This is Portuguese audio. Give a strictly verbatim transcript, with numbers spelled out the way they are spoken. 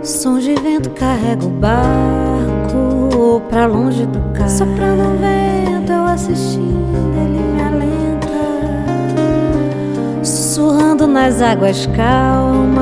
Sons de vento carrega o barco pra longe do cais. Soprando um vento, eu assistindo, ele me alenta. Sussurrando nas águas calmas,